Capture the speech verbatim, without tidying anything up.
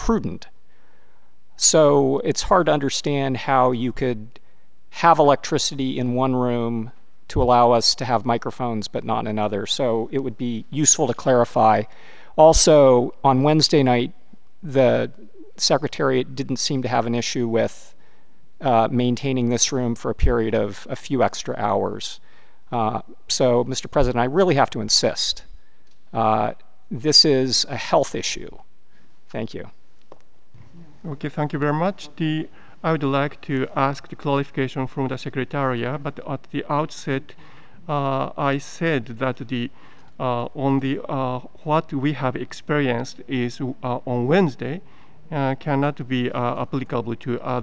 prudent. So it's hard to understand how you could have electricity in one room to allow us to have microphones but not in another. So it would be useful to clarify. Also, on Wednesday night, the Secretariat didn't seem to have an issue with uh, maintaining this room for a period of a few extra hours. Uh, so, Mister President, I really have to insist. Uh, this is a health issue. Thank you. Okay, thank you very much. The, I would like to ask the clarification from the Secretariat, but at the outset, uh, I said that the uh, on the uh, what we have experienced is uh, on Wednesday uh, cannot be uh, applicable to other